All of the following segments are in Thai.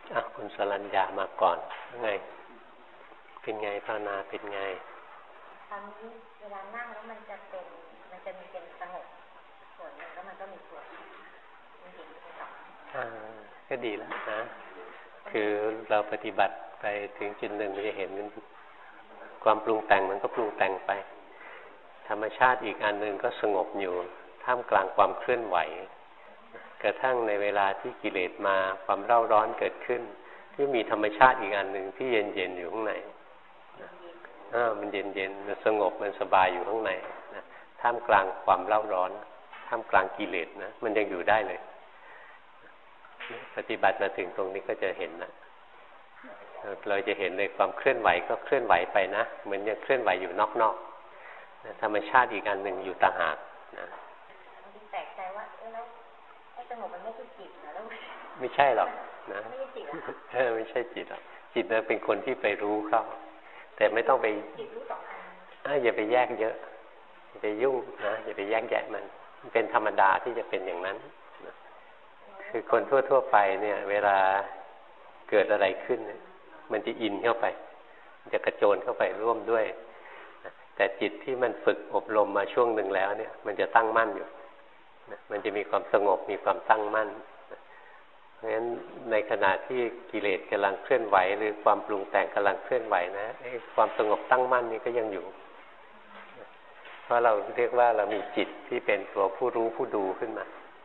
คุณสรัญญามาก่อนไงเป็นไงภาวนาเป็นไงตอนนี้เวลานั่งแล้วมันจะมีเป็นสงบส่วนนึงแล้วมันก็มีส่วนมันเห็นเป็นสองก็ดีแล้วนะคือเราปฏิบัติไปถึงจุดหนึ่งมันจะเห็นความปรุงแต่งมันก็ปรุงแต่งไปธรรมชาติอีกอันหนึ่งก็สงบอยู่ท่ามกลางความเคลื่อนไหวกระทั่งในเวลาที่กิเลสมาความเร่าร้อนเกิดขึ้นที่มีธรรมชาติอีกอันหนึ่งที่เย็นๆอยู่ข้างในมันเย็นๆมันสงบมันสบายอยู่ข้างในนะท่ามกลางความเร่าร้อนท่ามกลางกิเลสนะมันยังอยู่ได้เลยปฏิบัติมาถึงตรงนี้ก็จะเห็นนะเราจะเห็นเลยความเคลื่อนไหวก็เคลื่อนไหวไปนะเหมือนยังเคลื่อนไหวอยู่นอกๆธรรมชาติอีกอันหนึ่งอยู่ต่างหากนะแปลกใจว่าแล้วไอ้สงบมันไม่ใช่จิตนะแล้วไม่ใช่หรอกนะไม่ใช่จิตหรอไม่ใช่จิตหรอกจิตมันเป็นคนที่ไปรู้เข้าแต่ไม่ต้องไปจิตรู้สองอันอย่าไปแยกเยอะอย่าไปยุ่งนะอย่าไปแยกแยะมันเป็นธรรมดาที่จะเป็นอย่างนั้นคือคนทั่วๆไปเนี่ยเวลาเกิดอะไรขึ้นมันจะอินเข้าไปมันจะกระโจนเข้าไปร่วมด้วยแต่จิตที่มันฝึกอบรมมาช่วงหนึ่งแล้วเนี่ยมันจะตั้งมั่นอยู่มันจะมีความสงบมีความตั้งมั่นเพราะฉะนั้นในขณะที่กิเลสกำลังเคลื่อนไหวหรือความปรุงแต่งกำลังเคลื่อนไหวนะความสงบตั้งมั่นนี่ก็ยังอยู่เพราะเราเรียกว่าเรามีจิตที่เป็นตัวผู้รู้ผู้ดูขึ้นมา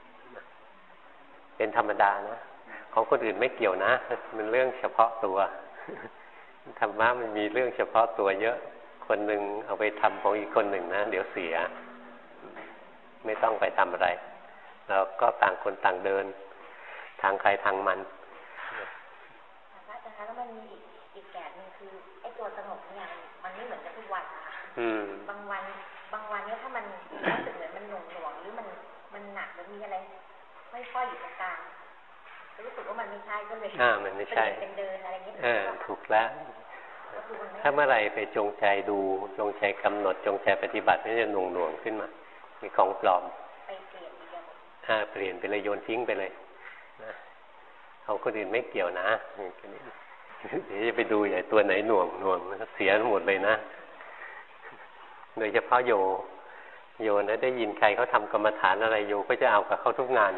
เป็นธรรมดานะของคนอื่นไม่เกี่ยวนะมันเรื่องเฉพาะตัวธรรมะมันมีเรื่องเฉพาะตัวเยอะคนหนึ่งเอาไปทำของอีกคนหนึ่งนะเดี๋ยวเสียไม่ต้องไปทำอะไรเราก็ต่างคนต่างเดินทางใครทางมันอาจารย์แล้วมันมีอีกแบบนึงคือไอ้ตัวสงบเนี่ยมันไม่เหมือนกับทุกวันนะคะบางวันเนี่ยถ้ามันรู้สึกเหมือนมันหน่วงหรือมันหนักหรือมีอะไรไม่ค่อยอยู่ตรงกลางรู้สึกว่ามันไม่ใช่ก็เลยมันไม่ใช่เป็นเดินอะไรเงี้ยถูกแล้วถ้าเมื่อไหร่ไปจงใจดูจงใจกำหนดจงใจปฏิบัตินี่จะหน่วงขึ้นมามีของปลอมไปเปลี่ยนเปลี่ยนไปเลยโยนทิ้งไปเลยเอาคนอื่นไม่เกี่ยวนะเดี๋ยวจะไปดูใหญ่ตัวไหนหน่วงเสียหมดเลยนะโดยเฉพาะโยนะได้ยินใครเขาทำกรรมฐานอะไรโยก็จะเอากับเขาทุกงาน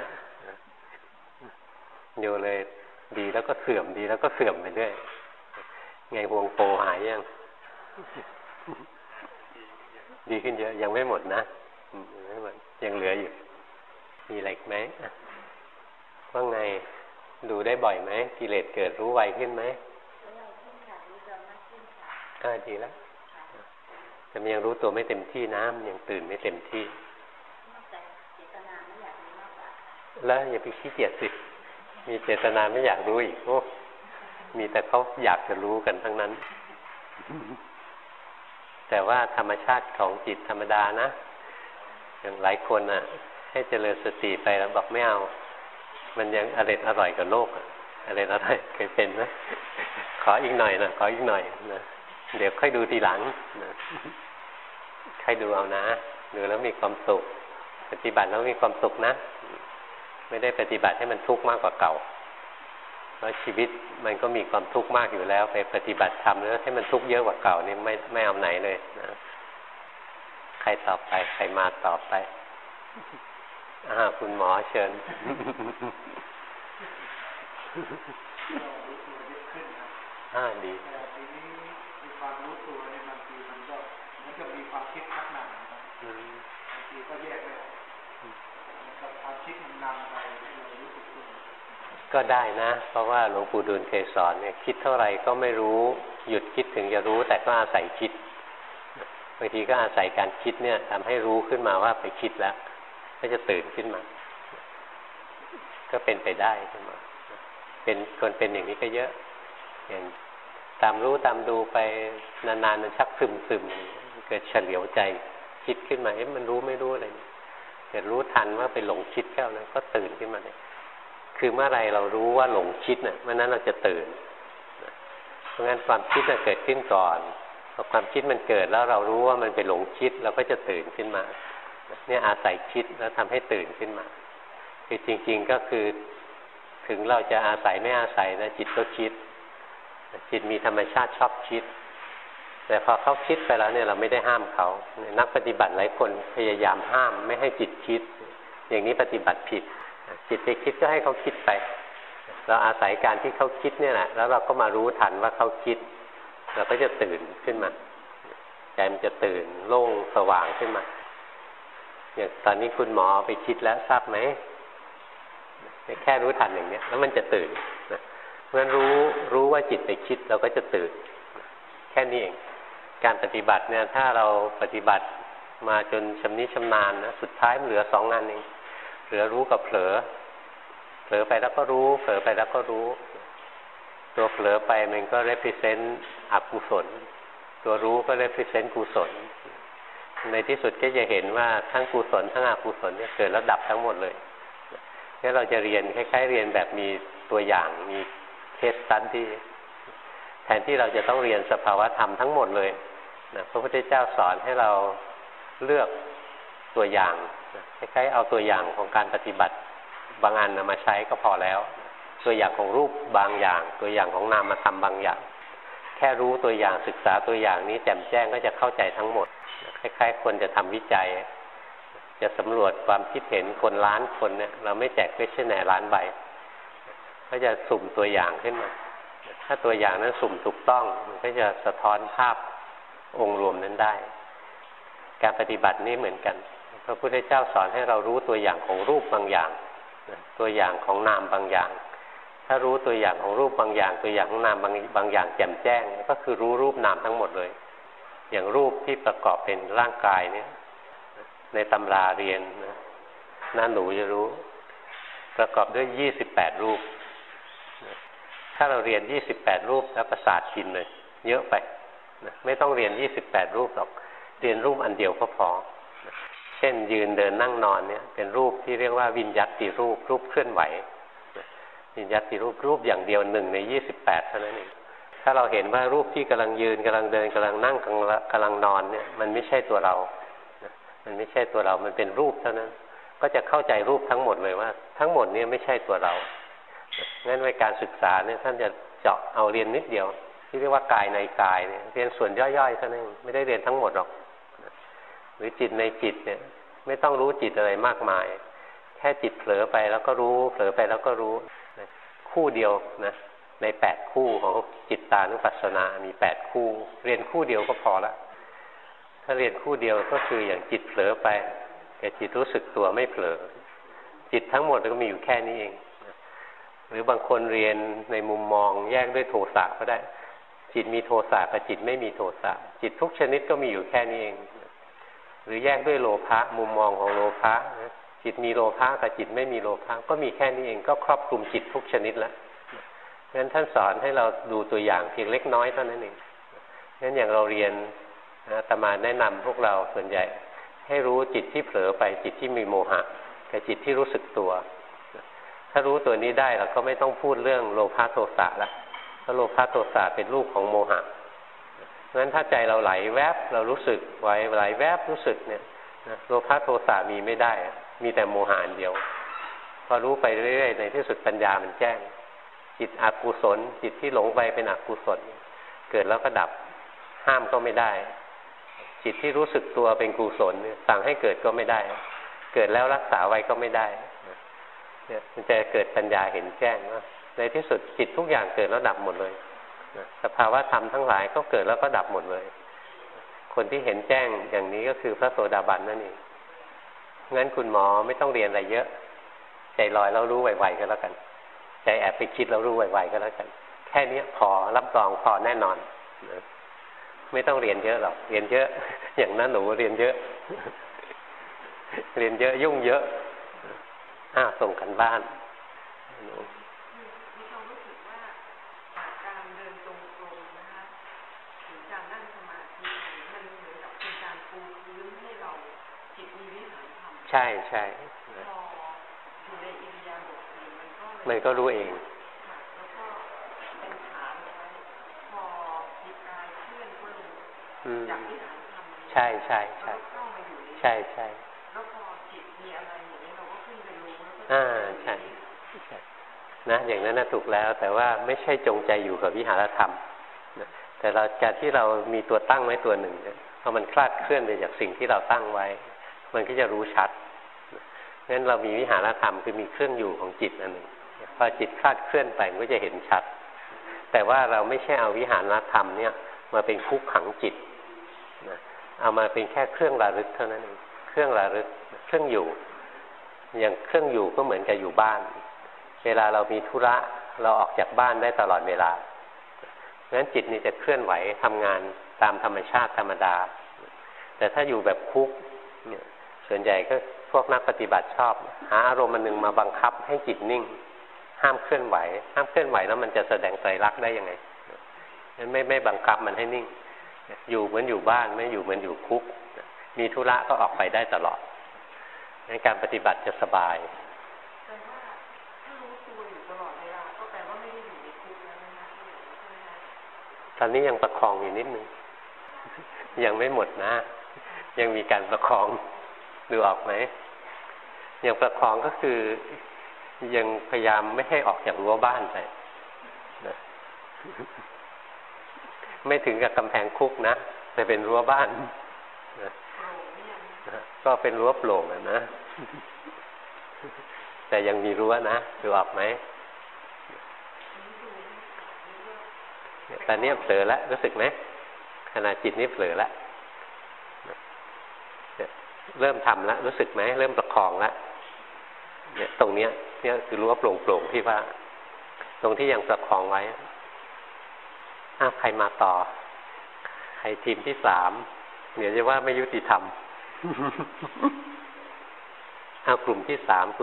โยเลยดีแล้วก็เสื่อมดีแล้วก็เสื่อมไปเรื่อยไงห่วงโปหายยังดีขึ้นเยอะยังไม่หมดนะยังเหลืออยู่มีอะไรไหมว่าไงดูได้บ่อยไหมกิเลสเกิดรู้ไวขึ้นไหมดีแล้วแต่มันยังรู้ตัวไม่เต็มที่นะมันยังตื่นไม่เต็มที่แล้วอย่าไปขี้เกียจสิมีเจตนาไม่อยากรู้อีกโอ้มีแต่เขาอยากจะรู้กันทั้งนั้นแต่ว่าธรรมชาติของจิตธรรมดานะอย่างหลายคนให้เจริญสติไปแล้วบอกไม่เอามันยังอร่อยกับโลกอร่อยเคยเป็นไหมขออีกหน่อยนะขออีกหน่อยนะเดี๋ยวค่อยดูทีหลังนะค่อยดูเอานะดูแล้วมีความสุขปฏิบัติแล้วมีความสุขนะไม่ได้ปฏิบัติให้มันทุกข์มากกว่าเก่าเพราะชีวิตมันก็มีความทุกข์มากอยู่แล้วไปปฏิบัติธรรมแล้วให้มันทุกข์เยอะกว่าเก่านี่ไม่เอาไหนเลยนะใครต่อไปใครมาต่อไปคุณหมอเชิญดีทีนี้มีความรู้ตัวในบางทีมันก็มันจะมีความคิดพักนำบางทีก็แยกไม่ออกกับความคิดมันนำไปรู้สึกตัวก็ได้นะเพราะว่าหลวงปู่ดูลย์เคยสอนเนี่ยคิดเท่าไหร่ก็ไม่รู้หยุดคิดถึงจะรู้แต่ก็อาศัยคิดบางทีก็อาศัยการคิดเนี่ยทำให้รู้ขึ้นมาว่าไปคิดแล้วก็จะตื่นขึ้นมาก็เป็นไปได้ขึ้นมาเป็นคนเป็นอย่างนี้ก็เยอะอย่างตามรู้ตามดูไปนานๆมันชักซึมเกิดเฉลียวใจคิดขึ้นมามันรู้ไม่รู้อะไรเกิดรู้ทันว่าไปหลงคิดแค่นั้นก็ตื่นขึ้นมาเลยคือเมื่อไรเรารู้ว่าหลงคิดเมื่อนั้นเราจะตื่นเพราะงั้นความคิดเกิดขึ้นก่อนพอความคิดมันเกิดแล้วเรารู้ว่ามันไปหลงคิดเราก็จะตื่นขึ้นมาเนี่ยอาศัยคิดแล้วทำให้ตื่นขึ้นมาคือจริงๆก็คือถึงเราจะอาศัยไม่อาศัยนะจิตก็คิดจิตมีธรรมชาติชอบคิดแต่พอเขาคิดไปแล้วเนี่ยเราไม่ได้ห้ามเขานักปฏิบัติหลายคนพยายามห้ามไม่ให้จิตคิดอย่างนี้ปฏิบัติผิดจิตไปคิดก็ให้เขาคิดไปเราอาศัยการที่เขาคิดเนี่ยแหละแล้วเราก็มารู้ทันว่าเขาคิดเราก็จะตื่นขึ้นมาใจมันจะตื่นโล่งสว่างขึ้นมาอย่างตอนนี้คุณหมอไปคิดแล้วทราบไหมแค่รู้ทันอย่างนี้แล้วมันจะตื่นนะเพราะฉะนั้นรู้ว่าจิตไปคิดเราก็จะตื่นแค่นี้เองการปฏิบัติเนี่ยถ้าเราปฏิบัติมาจนชำนิชำนาญนะสุดท้ายมันเหลือ2 อันเองเหลือรู้กับเผลอไปแล้วก็รู้เผลอไปแล้วก็รู้ตัวเผลอไปมันก็ represent อกุศลตัวรู้ก็ represent กุศลในที่สุดก็จะเห็นว่าทั้งกุศลทั้งอกุศลเนี่ยเกิดแล้วดับทั้งหมดเลยงั้นเราจะเรียนคล้ายๆเรียนแบบมีตัวอย่างมีเคสสตั๊ดดี้แทนที่เราจะต้องเรียนสภาวธรรมทั้งหมดเลยนะพระพุทธเจ้าสอนให้เราเลือกตัวอย่างคล้ายๆเอาตัวอย่างของการปฏิบัติบางอันมาใช้ก็พอแล้วตัวอย่างของรูปบางอย่างตัวอย่างของนามธรรมบางอย่างแค่รู้ตัวอย่างศึกษาตัวอย่างนี้แจ่มแจ้งก็จะเข้าใจทั้งหมดคล้ายๆคนจะทำวิจัยจะสำรวจความคิดเห็นคนล้านคนเนี่ยเราไม่แจกเควสชั่นแนร์ล้านใบก็จะสุ่มตัวอย่างขึ้นมาถ้าตัวอย่างนั้นสุ่มถูกต้องมันก็จะสะท้อนภาพองค์รวมนั้นได้การปฏิบัตินี้เหมือนกันพระพุทธเจ้าสอนให้เรารู้ตัวอย่างของรูปบางอย่างตัวอย่างของนามบางอย่างถ้ารู้ตัวอย่างของรูปบางอย่างตัวอย่างของนามบางอย่างแจ่มแจ้งก็คือรู้รูปนามทั้งหมดเลยอย่างรูปที่ประกอบเป็นร่างกายเนี่ยในตำราเรียนหน้าหนูจะรู้ประกอบด้วย28รูปถ้าเราเรียน28รูปแล้วประสาทกินเลยเยอะไปไม่ต้องเรียน28รูปหรอกเรียนรูปอันเดียวก็พอเช่นยืนเดินนั่งนอนเนี่ยเป็นรูปที่เรียกว่าวิญญัตติรูปรูปเคลื่อนไหววิญญัตติรูปอย่างเดียว1ใน28เท่านั้นเองถ้าเราเห็นว่ารูปที่กำลังยืนกำลังเดินกำลังนั่งกำลังนอนเนี่ยมันไม่ใช่ตัวเรามันไม่ใช่ตัวเรามันเป็นรูปเท่านั้นก็จะเข้าใจรูปทั้งหมดเลยว่าทั้งหมดนี้ไม่ใช่ตัวเรางั้นในการศึกษาเนี่ยท่านจะเจาะเอาเรียนนิดเดียวที่เรียกว่ากายในกายเนี่ยเรียนส่วนย่อยๆเท่านั้นไม่ได้เรียนทั้งหมดหรอกหรือจิตในจิตเนี่ยไม่ต้องรู้จิตอะไรมากมายแค่จิตเผลอไปแล้วก็รู้เผลอไปแล้วก็รู้คู่เดียวนะใน8คู่ของจิตตานุปัสสนามี8คู่เรียนคู่เดียวก็พอละถ้าเรียนคู่เดียวก็คืออย่างจิตเผลอไปแต่จิตรู้สึกตัวไม่เผลอจิตทั้งหมดก็มีอยู่แค่นี้เองหรือบางคนเรียนในมุมมองแยกด้วยโทสะก็ได้จิตมีโทสะกับจิตไม่มีโทสะจิตทุกชนิดก็มีอยู่แค่นี้เองหรือแยกด้วยโลภะมุมมองของโลภะจิตมีโลภะกับจิตไม่มีโลภะก็มีแค่นี้เองก็ครอบคลุมจิตทุกชนิดแล้วงั้นท่านสอนให้เราดูตัวอย่างเพียงเล็กน้อยเท่านั้นเองงั้นอย่างเราเรียนอาตมาแนะนำพวกเราส่วนใหญ่ให้รู้จิตที่เผลอไปจิตที่มีโมหะกับจิตที่รู้สึกตัวถ้ารู้ตัวนี้ได้เราก็ไม่ต้องพูดเรื่องโลภะโทสะละเพราะโลภะโทสะเป็นรูปของโมหะเพราะฉะนั้นถ้าใจเราไหลแวบเรารู้สึกไหลแวบรู้สึกเนี่ยโลภะโทสะมีไม่ได้มีแต่โมหะเดียวพอรู้ไปเรื่อยๆในที่สุดปัญญามันแจ้งจิตอกุศลจิตที่หลงไปเป็นอกุศลเกิดแล้วก็ดับห้ามก็ไม่ได้จิตที่รู้สึกตัวเป็นกุศลสั่งให้เกิดก็ไม่ได้เกิดแล้วรักษาไว้ก็ไม่ได้เนี่ยมันจะเกิดปัญญาเห็นแจ้งว่าในที่สุดจิตทุกอย่างเกิดแล้วดับหมดเลยสภาวะธรรมทั้งหลายก็เกิดแล้วก็ดับหมดเลยคนที่เห็นแจ้งอย่างนี้ก็คือพระโสดาบันนั่นเองงั้นคุณหมอไม่ต้องเรียนอะไรเยอะใจลอยแล้วรู้ไวๆก็แล้วกันใจแอบไปคิดแล้วรู้ไวๆก็แล้วกันแค่นี้พอรับรองพอแน่นอนไม่ต้องเรียนเยอะหรอกเรียนเยอะอย่างนั้นหนูเรียนเยอะเรียนเยอะยุ่งเยอะส่งกันบ้านมีความรู้สึกว่าการเดินตรงๆนะคะหรือการนั่งสมาธิมันเหมือนกับเป็นการปูพื้นให้เราจิตมีวิหารธรรมใช่ใช่พออยู่ในอิริยาบถมันก็รู้เองแล้วก็เป็นฐานไว้พอจิตกายเคลื่อนก็รู้จากวิหารธรรมใช่ใช่ใช่ใช่ใช่แล้วพอจิตมีอะไรอย่างนี้เราก็ขึ้นไปรู้ใช่ใช่นะอย่างนั้นถูกแล้วแต่ว่าไม่ใช่จงใจอยู่กับวิหารธรรมนะแต่การที่เรามีตัวตั้งไว้ตัวหนึ่งเนี่ยพอมันคลาดเคลื่อนไปจากสิ่งที่เราตั้งไว้มันก็จะรู้ชัดงั้นเรามีวิหารธรรมคือมีเครื่องอยู่ของจิตอันหนึ่งพอจิตคลาดเคลื่อนไปมันก็จะเห็นชัดแต่ว่าเราไม่ใช่เอาวิหารธรรมเนี่ยมาเป็นคุกขังจิตนะเอามาเป็นแค่เครื่องระลึกเท่านั้นเองเครื่องระลึกเครื่องอยู่อย่างเครื่องอยู่ก็เหมือนกับอยู่บ้านเวลาเรามีธุระเราออกจากบ้านได้ตลอดเวลาเพราะฉะนั้นจิตนี่จะเคลื่อนไหวทำงานตามธรรมชาติธรรมดาแต่ถ้าอยู่แบบคุกเนี่ยส่วนใหญ่ก็พวกนักปฏิบัติชอบหาอารมณ์อันหนึ่งมาบังคับให้จิตนิ่งห้ามเคลื่อนไหวห้ามเคลื่อนไหวแล้วมันจะแสดงไตรลักษณ์ได้ยังไงนั้นไม่บังคับมันให้นิ่งอยู่เหมือนอยู่บ้านไม่อยู่เหมือนอยู่คุกมีธุระก็ออกไปได้ตลอดในการปฏิบัติจะสบายแต่ว่าถ้ารู้ตัวอยู่ตลอดเวลาก็แปลว่าไม่ได้อยู่ในคุกแล้วนะคะตอนนี้ยังประคองอยู่นิดนึงยังไม่หมดนะยังมีการประคองดูออกไหมยังประคองก็คือยังพยายามไม่ให้ออกจากรั้วบ้านไปนะไม่ถึงกับกำแพงคุกนะแต่เป็นรั้วบ้านนะก็เป็นรั้วโปร่งนะแต่ยังมีรั้วนะดูออกไหมตอนนี้เผลอแล้วรู้สึกไหมขณะจิตนี้เผลอแล้วเริ่มทำแล้วรู้สึกไหมเริ่มประคองแล้วเนี่ยตรงเนี้ยคือรั้วโปร่งๆที่ว่าตรงที่ยังประคองไว้ใครมาต่อใครทีมที่3เดี๋ยวจะว่าไม่ยุติธรรมกลุ่มที่3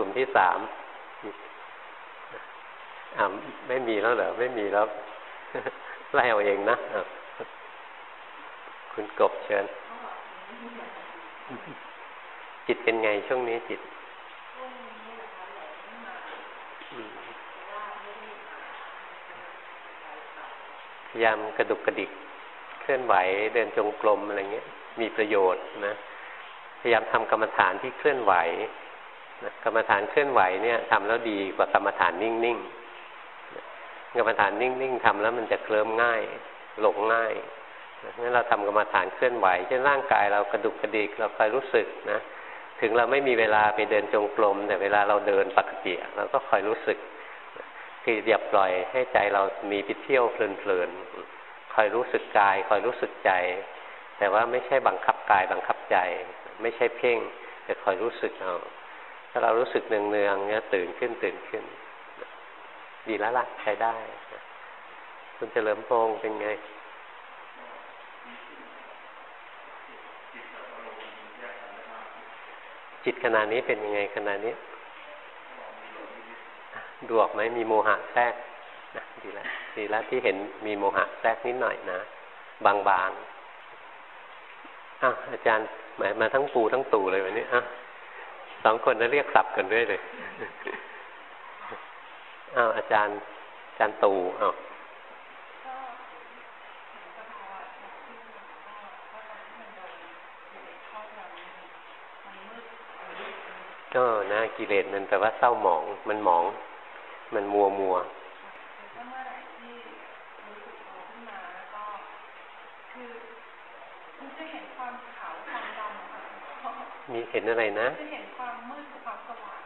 ไม่มีแล้วเหรอไม่มีแล้วไล่เอาเองนะคุณกบเชิญจิตเป็นไงช่วงนี้จิตพยายามกระดุกกระดิกเคลื่อนไหวเดินจงกรมอะไรเงี้ยมีประโยชน์นะพยายามทำกรรมฐานที่เคลื่อนไหวนะกรรมฐานเคลื่อนไหวเนี่ยทำแล้วดีกว่ากรรมฐานนิ่งๆกรรมฐานนิ่งๆทำแล้วมันจะเคลิ้มง่ายหลงง่ายงั้นเราทำกรรมฐานเคลื่อนไหวเช่นร่างกายเรากระดุกกระดิกเราคอยรู้สึกนะถึงเราไม่มีเวลาไปเดินจงกรมแต่เวลาเราเดินปกติเราก็คอยรู้สึกคืออย่าปล่อยให้ใจเรามีไปเที่ยวเพลินๆคอยรู้สึกกายคอยรู้สึกใจแต่ว่าไม่ใช่บังคับกายบังคับใจไม่ใช่เพ่งแต่คอยรู้สึกเอาถ้าเรารู้สึกเนืองๆเนี่ยตื่นขึ้นดีแล้วล่ะใช้ได้คุณเฉลิมพงษ์เป็นไงจิตขณะนี้เป็นยังไงขณะนี้ดูออกไหมมีโมหะแทรกนะดีแล้วที่เห็นมีโมหะแทรกนิดหน่อยนะบางๆอาจารย์หมายมาทั้งปูทั้งตู่เลยวันนี้2 คนจะเรียกศัพท์กันด้วยเลยอาจารย์ตู่ก็นะกิเลสมันแปลว่าเศร้าหมองมันหมองมันมัวถ้าเมื่อไหร่ที่รู้สึกตัวขึ้นมาแล้วก็คือมันจะเห็นความขาวความดำค่ะมีเห็นอะไรนะจะเห็นความมืดกับความสว่าง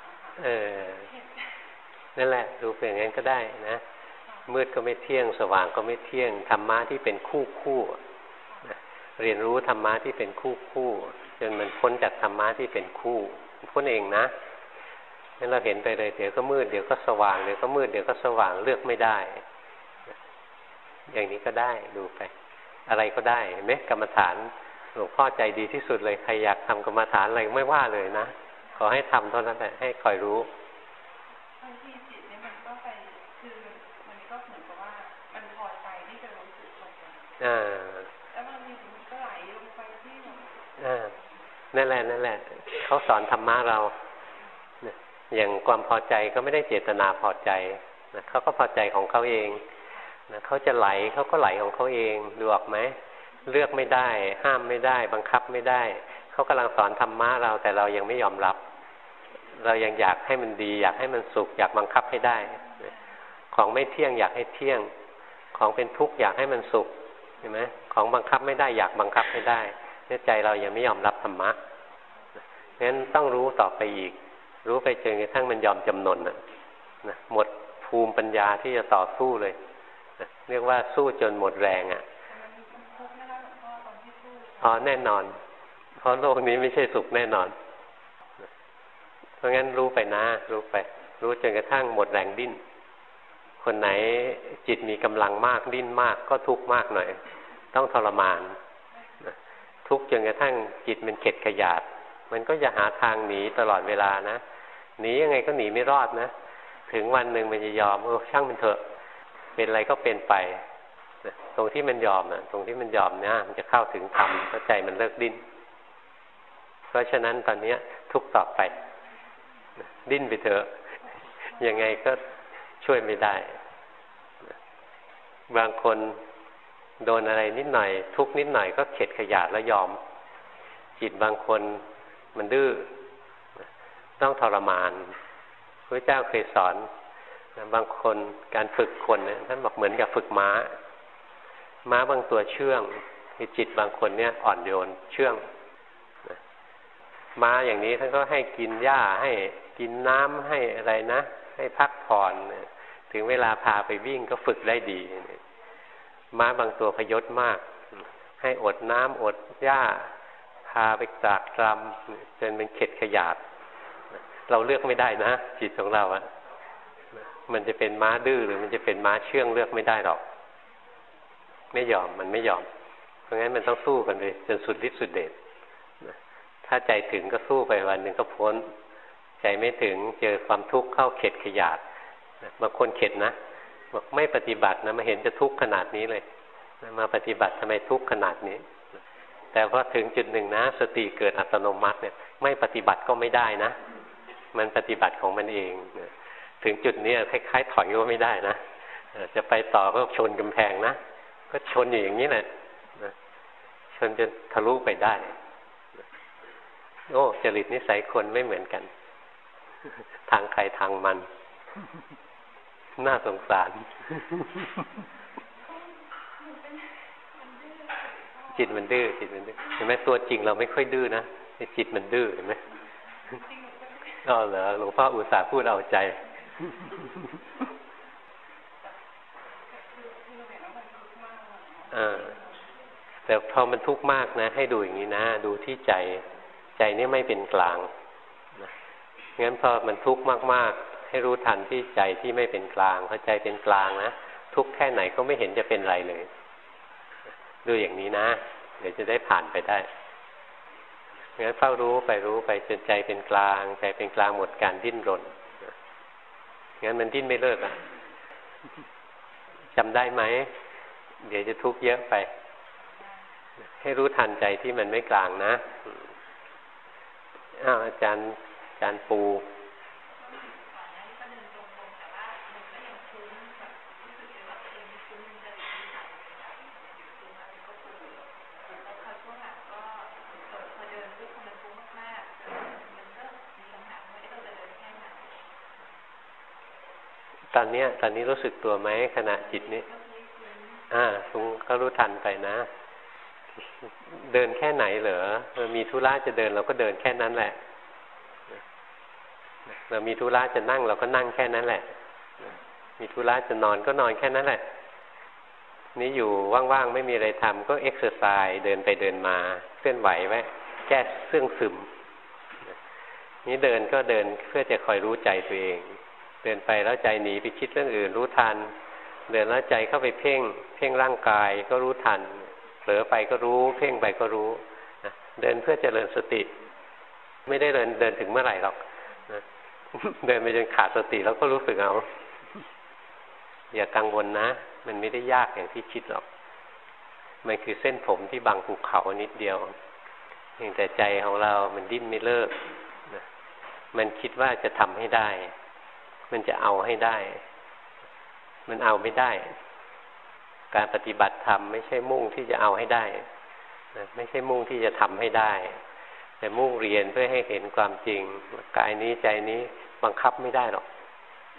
ค่ะนั่นแหละดูเป็นอย่างนั้นก็ได้นะมืดก็ไม่เที่ยงสว่างก็ไม่เที่ยงธรรมะที่เป็นคู่เรียนรู้ธรรมะที่เป็นคู่จนมันพ้นจากธรรมะที่เป็นคู่พ้นเองนะงั้นเราเห็นไปเลยเดี๋ยวก็มืดเดี๋ยวก็สว่างเดี๋ยวก็มืดเดี๋ยวก็สว่างเลือกไม่ได้อย่างนี้ก็ได้ดูไปอะไรก็ได้เห็นไหมกรรมฐานหลวงพ่อใจดีที่สุดเลยใครอยากทำกรรมฐานอะไรไม่ว่าเลยนะขอให้ทำเท่านั้นแหละให้คอยรู้บางทีจิตเนี่ยมันก็ไปคือมันก็เหมือนกับว่ามันพอใจที่จะรู้สึกตรงนั้นแล้วบางทีมันก็ไหลลงไปที่นั่นแหละเขาสอนธรรมะเราอย่างความพอใจก็ไม่ได้เจตนาพอใจนะเขาก็พอใจของเขาเองนะเขาจะไหลเขาก็ไหลของเขาเองดูออกไหมเลือกไม่ได้ห้ามไม่ได้บังคับไม่ได้เขากำลังสอนธรรมะเราแต่เรายังไม่ยอมรับเรายังอยากให้มันดีอยากให้มันสุขอยากบังคับให้ได้ของไม่เที่ยงอยากให้เที่ยงของเป็นทุกข์อยากให้มันสุขเห็นไหมของบังคับไม่ได้อยากบังคับให้ได้เนี่ยใจเรายังไม่ยอมรับธรรมะงั้นต้องรู้ต่อไปอีกรู้ไปจนกระทั่งมันยอมจำนนนะหมดภูมิปัญญาที่จะต่อสู้เลยเรียกว่าสู้จนหมดแรงอ่ะอ๋อแน่นอนเพราะโลกนี้ไม่ใช่สุขแน่นอนเพราะงั้นรู้ไปนะรู้ไปรู้จนกระทั่งหมดแรงดิ้นคนไหนจิตมีกำลังมากดิ้นมากก็ทุกข์มากหน่อยต้องทรมานทุกข์จนกระทั่งจิตมันเข็ดขยาดมันก็จะหาทางหนีตลอดเวลานะหนียังไงก็หนีไม่รอดนะถึงวันหนึ่งมันจะยอมช่างมันเถอะเป็นอะไรก็เป็นไปตรงที่มันยอมนะตรงที่มันยอมเนี่ยมันจะเข้าถึงธรรมเข้าใจมันเลิกดิ้นเพราะฉะนั้นตอนนี้ทุกข์ต่อไปดิ้นไปเถอะยังไงก็ช่วยไม่ได้บางคนโดนอะไรนิดหน่อยทุกข์นิดหน่อยก็เข็ดขยาดแล้วยอมจิตบางคนมันดื้อต้องทรมานพระเจ้าเคยสอนบางคนการฝึกคนเนี่ยท่านบอกเหมือนกับฝึกม้าบางตัวเชื่องคือจิตบางคนเนี่ยอ่อนโยนเชื่องม้าอย่างนี้ท่านก็ให้กินหญ้าให้กินน้ำให้อะไรนะให้พักผ่อนถึงเวลาพาไปวิ่งก็ฝึกได้ดีม้าบางตัวพยศมากให้อดน้ำอดหญ้าพาไปตากตรำจนเป็นเข็ดขยาดเราเลือกไม่ได้นะจิตของเราอะมันจะเป็นม้าดื้อหรือมันจะเป็นม้าเชื่องเลือกไม่ได้หรอกไม่ยอมมันไม่ยอมเพราะงั้นมันต้องสู้กันเลยจนสุดฤทธิ์สุดเดชถ้าใจถึงก็สู้ไปวันหนึ่งก็พ้นใจไม่ถึงเจอความทุกข์เข้าเข็ดขยาดบางคนเข็ดนะบอกไม่ปฏิบัตินะมาเห็นจะทุกข์ขนาดนี้เลยมาปฏิบัติทำไมทุกข์ขนาดนี้แต่พอถึงจุดหนึ่งนะสติเกิดอัตโนมัติเนี่ยไม่ปฏิบัติก็ไม่ได้นะมันปฏิบัติของมันเองถึงจุดนี้คล้ายๆถอยก็ไม่ได้นะจะไปต่อก็ชนกำแพงนะก็ชนอยู่อย่างนี้แหละชนจนทะลุไปได้โอ้จริตนิสัยคนไม่เหมือนกันทางใครทางมันน่าสงสารจิตมันดื้อจิตมันดื้อเห็นไหมตัวจริงเราไม่ค่อยดื้อนะจิตมันดื้อเห็นไหมอ๋อเหรอหลวงพ่ออุตส่าห์พูดเอาใจแต่พอมันทุกข์มากนะให้ดูอย่างนี้นะดูที่ใจนี่ไม่เป็นกลางนะงั้นพอมันทุกข์มากๆให้รู้ทันที่ใจที่ไม่เป็นกลางพอใจเป็นกลางนะทุกข์แค่ไหนก็ไม่เห็นจะเป็นไรเลยดูอย่างนี้นะเดี๋ยวจะได้ผ่านไปได้งั้นเฝ้ารู้ไปจนใจเป็นกลางใจเป็นกลางหมดการดิ้นรนงั้นมันดิ้นไม่เลิกอ่ะจำได้ไหมเดี๋ยวจะทุกข์เยอะไปให้รู้ทันใจที่มันไม่กลางนะอาจารย์ปูตอนนี้รู้สึกตัวไหมขณะจิตนี้คุณก็รู้ทันไปนะเดินแค่ไหนเหรอมีธุระจะเดินเราก็เดินแค่นั้นแหละเรามีธุระจะนั่งเราก็นั่งแค่นั้นแหละมีธุระจะนอนก็นอนแค่นั้นแหละนี่อยู่ว่างๆไม่มีอะไรทำก็เอ็กซ์เซอร์ไซส์เดินไปเดินมาเคลื่อนไหวไว้แก้เสื่องซึมนี่เดินก็เดินเพื่อจะคอยรู้ใจตัวเองเดินไปแล้วใจหนีไปคิดเรื่องอื่นรู้ทันเดินแล้วใจเข้าไปเพ่งร่างกายก็รู้ทันเผลอไปก็รู้เพ่งไปก็รู้เดินเพื่อเจริญสติไม่ได้เดินถึงเมื่อไหร่หรอกเดินไปจนขาดสติแล้วก็รู้สึกเอาอย่ากังวลนะมันไม่ได้ยากอย่างที่คิดหรอกมันคือเส้นผมที่บังภูเขานิดเดียวแต่ใจของเรามันดิ้นไม่เลิกมันคิดว่าจะทำให้ได้มันจะเอาให้ได้มันเอาไม่ได้การปฏิบัติธรรมไม่ใช่มุ่งที่จะเอาให้ได้ไม่ใช่มุ่งที่จะทำให้ได้แต่มุ่งเรียนเพื่อให้เห็นความจริงกายนี้ใจนี้บังคับไม่ได้หรอก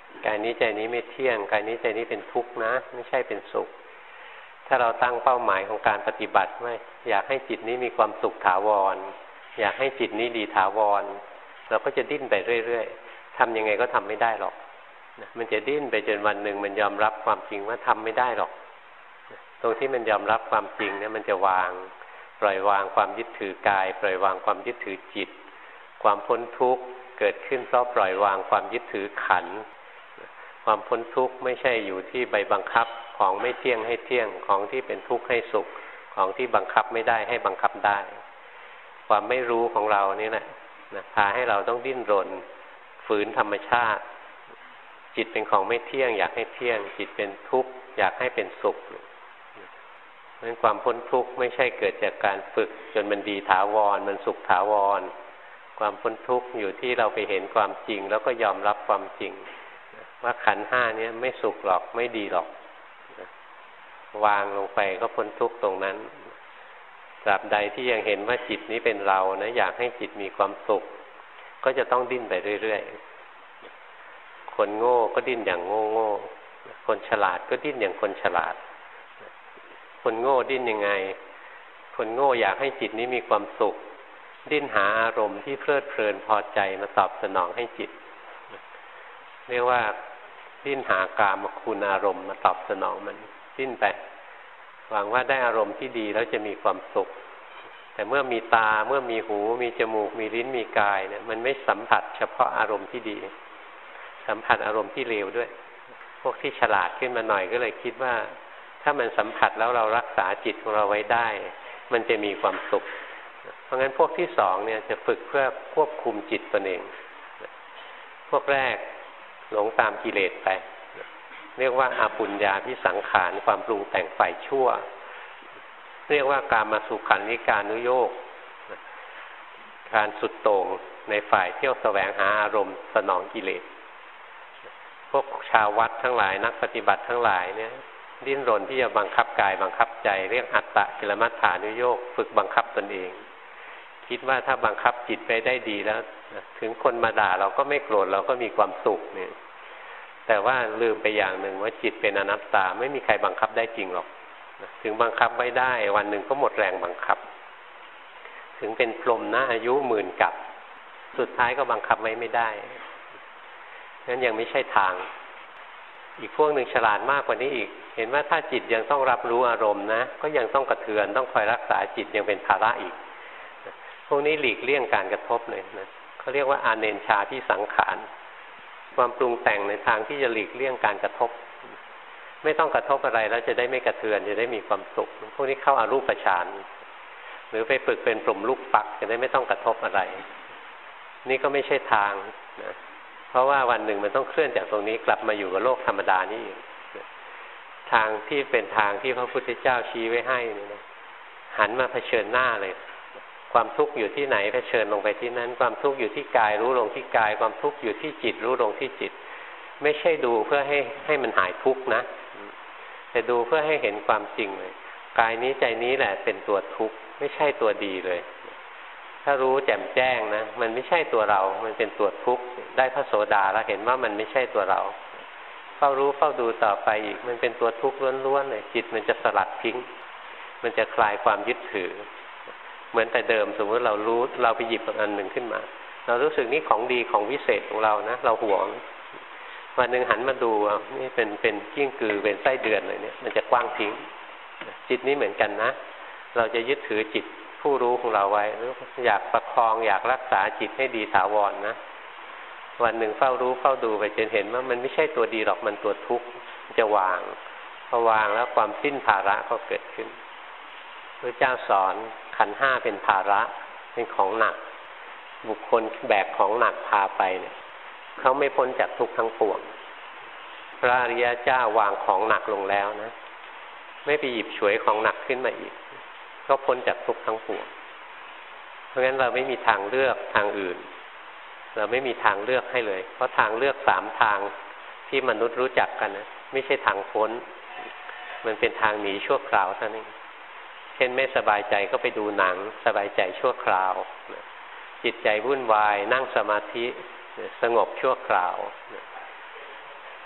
กายนี้ใจนี้ไม่เที่ยงกายนี้ใจนี้เป็นทุกข์นะไม่ใช่เป็นสุขถ้าเราตั้งเป้าหมายของการปฏิบัติไว้อยากให้จิตนี้มีความสุขถาวรอยากให้จิตนี้ดีถาวรเราก็จะดิ้นไปเรื่อยๆทำยังไงก็ทำไม่ได้หรอกมันจะดิ้นไปจนวันหนึ่งมันยอมรับความจริงว่าทำไม่ได้หรอกตรงที่มันยอมรับความจริงเนี่ยมันจะวางปล่อยวางความยึดถือกายปล่อยวางความยึดถือจิตความพ้นทุกข์เกิดขึ้นเพราะปล่อยวางความยึดถือขันธ์ความพ้นทุกข์ไม่ใช่อยู่ที่ใบบังคับของไม่เที่ยงให้เที่ยงของที่เป็นทุกข์ให้สุขของที่บังคับไม่ได้ให้บังคับได้ความไม่รู้ของเรานี่แหละพาให้เราต้องดิ้นรนฝืนธรรมชาติจิตเป็นของไม่เที่ยงอยากให้เที่ยงจิตเป็นทุกข์อยากให้เป็นสุขเพราะฉะนั้นความพ้นทุกข์ไม่ใช่เกิดจากการฝึกจนมันดีถาวรมันสุขถาวรความพ้นทุกข์อยู่ที่เราไปเห็นความจริงแล้วก็ยอมรับความจริงว่าขันธ์ห้านี้ไม่สุขหรอกไม่ดีหรอกวางลงไปก็พ้นทุกข์ตรงนั้นตราบใดที่ยังเห็นว่าจิตนี้เป็นเรานะอยากให้จิตมีความสุขก็จะต้องดิ้นไปเรื่อยๆคนโง่ก็ดิ้นอย่างโง่ๆคนฉลาดก็ดิ้นอย่างคนฉลาดคนโง่ดิ้นยังไงคนโง่อยากให้จิตนี้มีความสุขดิ้นหาอารมณ์ที่เพลิดเพลินพอใจมาตอบสนองให้จิตเรียกว่าดิ้นหากามคุณอารมณ์มาตอบสนองมันดิ้นไปหวังว่าได้อารมณ์ที่ดีแล้วจะมีความสุขแต่เมื่อมีตาเมื่อมีหูมีจมูกมีลิ้นมีกายเนี่ยมันไม่สัมผัสเฉพาะอารมณ์ที่ดีสัมผัสอารมณ์ที่เลวด้วยพวกที่ฉลาดขึ้นมาหน่อยก็เลยคิดว่าถ้ามันสัมผัสแล้วเรารักษาจิตของเราไว้ได้มันจะมีความสุขเพราะงั้นพวกที่สองเนี่ยจะฝึกเพื่อควบคุมจิตตนเองพวกแรกหลงตามกิเลสไปเรียกว่าอาปุญญาภิสังขารความปรุงแต่งฝ่ายชั่วเรียกว่ากามสุขันธิกานุโยคการสุดโต่งในฝ่ายเที่ยวแสวงหาอารมณ์สนองกิเลสพวกชาววัดทั้งหลายนักปฏิบัติทั้งหลายเนี่ยดิ้นรนที่จะบังคับกายบังคับใจเรียกอัตตะกิลมัฏฐานุโยคฝึกบังคับตนเองคิดว่าถ้าบังคับจิตไปได้ดีแล้วถึงคนมาด่าเราก็ไม่โกรธเราก็มีความสุขเนี่ยแต่ว่าลืมไปอย่างหนึ่งว่าจิตเป็นอนัตตาไม่มีใครบังคับได้จริงหรอกถึงบังคับไว้ได้วันหนึ่งก็หมดแรงบังคับถึงเป็นพรหมนะอายุหมื่นกับสุดท้ายก็บังคับไว้ไม่ได้งั้นยังไม่ใช่ทางอีกพวกหนึ่งฉลาดมากกว่านี้อีกเห็นว่าถ้าจิตยังต้องรับรู้อารมณ์นะก็ยังต้องกระเทือนต้องคอยรักษาจิตยังเป็นภาระอีกพวกนี้หลีกเลี่ยงการกระทบเลยนะเขาเรียกว่าอาเนญชาภิสังขารความปรุงแต่งในทางที่จะหลีกเลี่ยงการกระทบไม่ต้องกระทบอะไรแล้วจะได้ไม่กระเทือนจะได้มีความสุขพวกนี้เข้าอารูปฌานหรือไปฝึกเป็นพรหมลูกปักจะได้ไม่ต้องกระทบอะไรนี่ก็ไม่ใช่ทางนะเพราะว่าวันหนึ่งมันต้องเคลื่อนจากตรงนี้กลับมาอยู่กับโลกธรรมดานี่ทางที่เป็นทางที่พระพุทธเจ้าชี้ไว้ให้นี่นะหันมาเผชิญหน้าเลยความทุกข์อยู่ที่ไหนเผชิญลงไปที่นั้นความทุกข์อยู่ที่กายรู้ลงที่กายความทุกข์อยู่ที่จิตรู้ลงที่จิตไม่ใช่ดูเพื่อให้มันหายทุกข์นะแต่ดูเพื่อให้เห็นความจริงเลยกายนี้ใจนี้แหละเป็นตัวทุกข์ไม่ใช่ตัวดีเลยถ้ารู้แจ่มแจ้งนะมันไม่ใช่ตัวเรามันเป็นตัวทุกข์ได้พระโสดาแล้วเห็นว่ามันไม่ใช่ตัวเราเฝ้ารู้เฝ้าดูต่อไปอีกมันเป็นตัวทุกข์ล้วนๆเลยจิตมันจะสลัดทิ้งมันจะคลายความยึดถือเหมือนแต่เดิมสมมติเรารู้เราไปหยิบอันหนึ่งขึ้นมาเรารู้สึกนี่ของดีของวิเศษของเรานะเราหวงวันหนึ่งหันมาดูนี่เป็นกิ้งกือเป็นไส้เดือนเลยเนี่ยมันจะกว้างทิ้งจิตนี้เหมือนกันนะเราจะยึดถือจิตผู้รู้ของเราไว้อยากประคองอยากรักษาจิตให้ดีถาวรนะวันหนึ่งเฝ้ารู้เฝ้าดูไปจนเห็นว่ามันไม่ใช่ตัวดีหรอกมันตัวทุกข์จะวางพอวางแล้วความสิ้นภาระก็เกิดขึ้นพระเจ้าสอนขันธ์ห้าเป็นภาระเป็นของหนักบุคคลแบกของหนักพาไปเนี่ยเขาไม่พ้นจากทุกข์ทั้งปวงพระอริยเจ้าวางของหนักลงแล้วนะไม่ไปหยิบฉวยของหนักขึ้นมาอีกก็พ้นจากทุกข์ทั้งปวงเพราะงั้นเราไม่มีทางเลือกทางอื่นเราไม่มีทางเลือกให้เลยเพราะทางเลือกสามทางที่มนุษย์รู้จักกันนะไม่ใช่ทางพ้นมันเป็นทางหนีชั่วคราวเท่านั้นเช่นไม่สบายใจก็ไปดูหนังสบายใจชั่วคราวจิตใจวุ่นวายนั่งสมาธิสงบชั่วคราว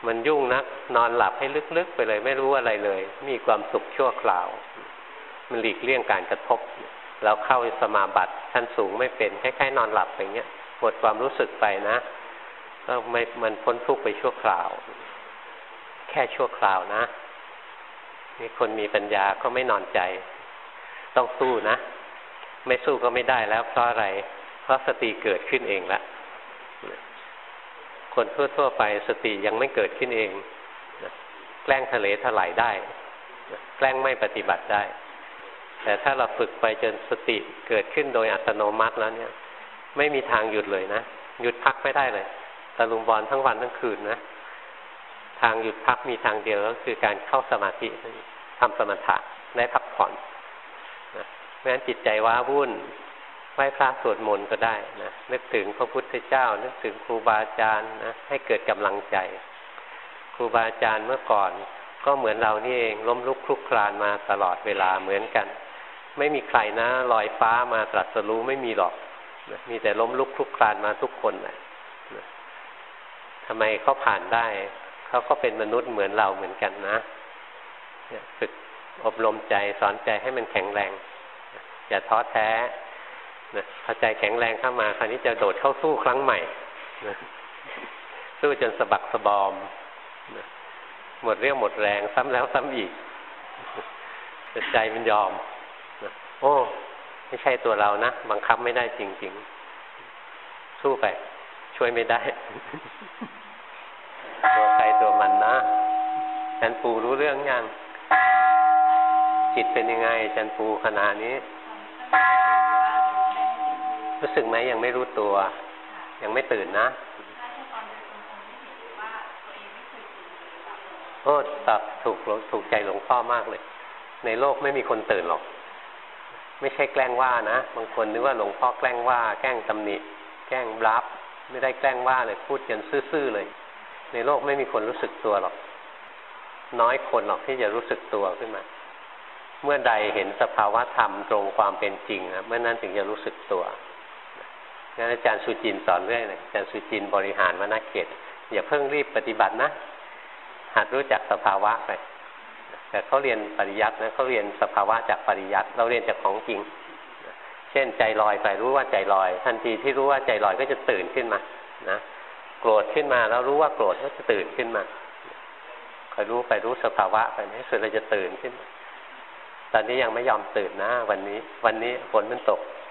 มันยุ่งนักนอนหลับให้ลึกๆไปเลยไม่รู้อะไรเลยมีความสุขชั่วคราวมันหลีกเลี่ยงการกระทบแล้วเข้าสมาบัติชั้นสูงไม่เป็นคล้ายๆนอนหลับอย่างเงี้ยหมดความรู้สึกไปนะก็ไม่มันพ้นทุกข์ไปชั่วคราวแค่ชั่วคราวนะนี่คนมีปัญญาก็ไม่นอนใจต้องสู้นะไม่สู้ก็ไม่ได้แล้วเพราะอะไรเพราะสติเกิดขึ้นเองละคนทั่วๆไปสติยังไม่เกิดขึ้นเองแกล้งทะเลถลายได้แกล้งไม่ปฏิบัติได้แต่ถ้าเราฝึกไปจนสติเกิดขึ้นโดยอัตโนมัติแล้วเนี่ยไม่มีทางหยุดเลยนะหยุดพักไม่ได้เลยตะลุมบอลทั้งวันทั้งคืนนะทางหยุดพักมีทางเดียวก็คือการเข้าสมาธิทำสมถะได้พักผ่อนนะไม่งั้นจิตใจว้าวุ่นไหว้พระสวดมนต์ก็ได้นะนึกถึงพระพุทธเจ้านึกถึงครูบาอาจารย์นะให้เกิดกำลังใจครูบาอาจารย์เมื่อก่อนก็เหมือนเรานี่เองล้มลุกคลุกคลานมาตลอดเวลาเหมือนกันไม่มีใครนะลอยฟ้ามาตรัสรู้ไม่มีหรอกนะมีแต่ล้มลุกคลุกคลานมาทุกคนนะทำไมเขาผ่านได้เขาก็เป็นมนุษย์เหมือนเราเหมือนกันนะฝึกอบรมใจสอนใจให้มันแข็งแรงอย่าท้อแท้นะพอใจแข็งแรงเข้ามาคราวนี้จะโดดเข้าสู้ครั้งใหม่นะสู้จนสะบักสะบอมนะหมดเรี่ยวหมดแรงซ้ำแล้วซ้ำอีกแต่ใจมันยอมนะโอ้ไม่ใช่ตัวเรานะบังคับไม่ได้จริงๆสู้ไปช่วยไม่ได้ตัวใครตัวมันนะจันปูรู้เรื่องยังจิตเป็นยังไงจันปูขณะนี้รู้สึกไหมยังไม่รู้ตัวยังไม่ตื่นนะโอ้ตอบถูกใจหลวงพ่อมากเลยในโลกไม่มีคนตื่นหรอกไม่ใช่แกล้งว่านะบางคนนึกว่าหลวงพ่อแกล้งว่าแกล้งตำหนิแกล้งบลัฟไม่ได้แกล้งว่าเลยพูดจนซื่อๆเลยในโลกไม่มีคนรู้สึกตัวหรอกน้อยคนหรอกที่จะรู้สึกตัวขึ้นมาเมื่อใดเห็นสภาวะธรรมตรงความเป็นจริงนะเมื่อนั้นถึงจะรู้สึกตัวงั้นอาจารย์สุจินต์สอนเรื่อยเลยอาจารย์สุจินต์บริหารวนาเขตอย่าเพิ่งรีบปฏิบัตินะหัดรู้จักสภาวะไปแต่เขาเรียนปริยัตินะเขาเรียนสภาวะจากปริยัติเราเรียนจากของจริงเช่นใจลอยไปรู้ว่าใจลอยทันทีที่รู้ว่าใจลอยก็จะตื่นขึ้นมานะโกรธขึ้นมาแล้วรู้ว่าโกรธก็จะตื่นขึ้นมาคอยรู้ไปรู้สภาวะไปในที่สุดเราจะตื่นขึ้นมาตอนนี้ยังไม่ยอมตื่นนะวันนี้ฝนมันตก